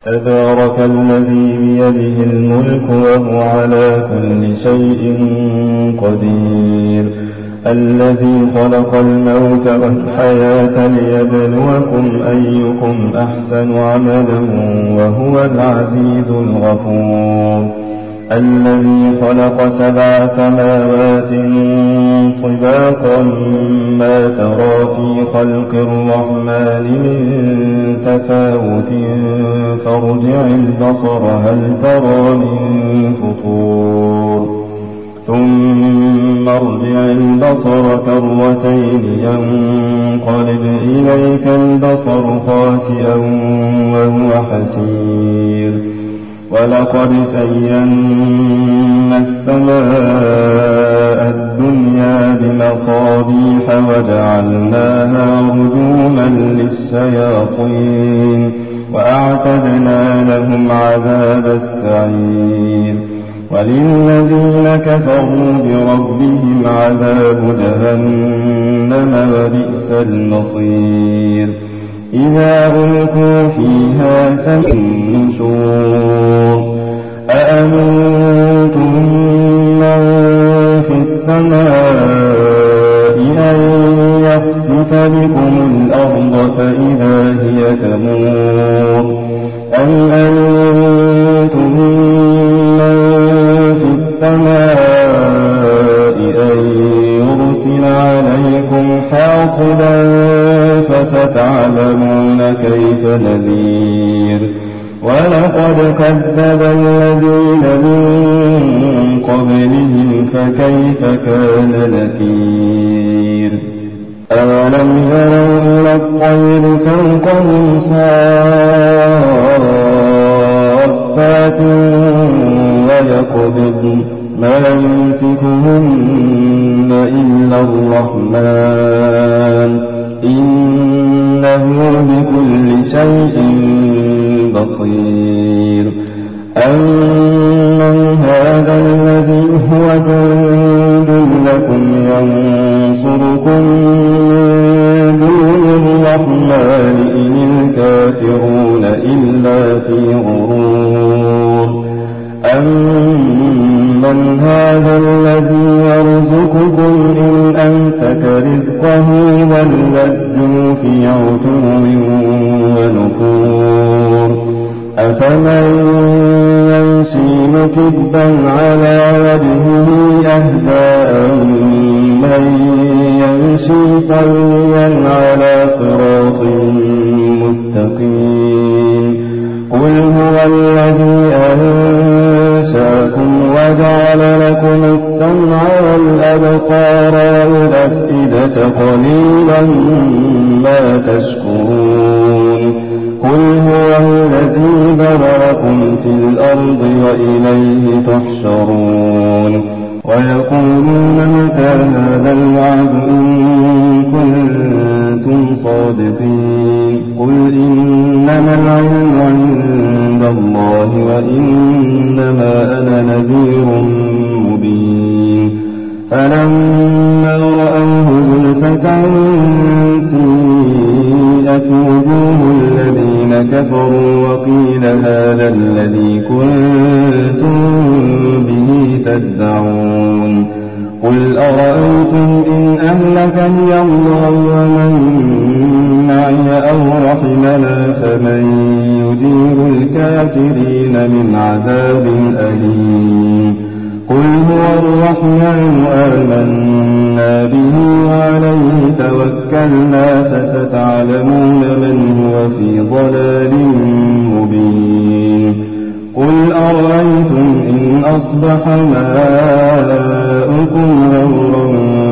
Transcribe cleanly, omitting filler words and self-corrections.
تبارك الذي بيده الملك وهو على كل شيء قدير الذي خلق الموت والحياة ليبلوكم أيكم أحسن عملا وهو العزيز الغفور الذي خلق 7 سماوات طباقا ما ترى في خلق الرحمن من تفاوت فارجع البصر هل ترى من فطور ثم ارجع البصر كرتين ينقلب إليك البصر خاسئا وهو حسير ولقد زينا السماء الدنيا بمصابيح وجعلناها رجوما للشياطين وأعتدنا لهم عذاب السعير وللذين كفروا بربهم عذاب جهنم وبئس المصير إذا ألقوا فيها سمعوا شور أأمنتم من في السماء أن يخسف بكم الأرض فإذا هي تمور أم أنتم من في السماء أن يرسل عليكم حاصبا فستعلمون كيف نذير ولقد كذب الذين من قبلهم فكيف كان نكير أولم يروا إلى الطير فوقهم صافات ويقبضن ما يمسكهن إلا الرحمن إنه بكل شيء بصير أمن هذا الذي هو جند لكم ينصركم من دون الرحمن إن الكافرون إلا في غرور أمن هذا الذي يرزقكم إن أمسك رزقه بل لجوا في عتو ونفور أفمن يمشي مكبا على وجهه أهدى من يمشي سويا على صراط مستقيم قل هو الذي أنشاكم وجعل لكم السمع والأبصار والأفئدة قليلا ما تشكرون قل هو الذي ذرأكم في الأرض وإليه تحشرون ويقولون متى هذا الوعد إن كنتم صادقين قل إنما العلم عند الله وإنما أنا نذير مبين فلما رأوه زلفة سيئت وجوه الذين كفروا وقيل هذا الذي كنتم به تدعون قل أرأيتم إن أهلكني الله ومن معي أو رحمنا فمن يجير الكافرين من عذاب أليم قل هو الرحمن آمنا به وعليه توكلنا فستعلمون من هو في ضلال مبين قل أرأيتم إن أصبح ماؤكم غورا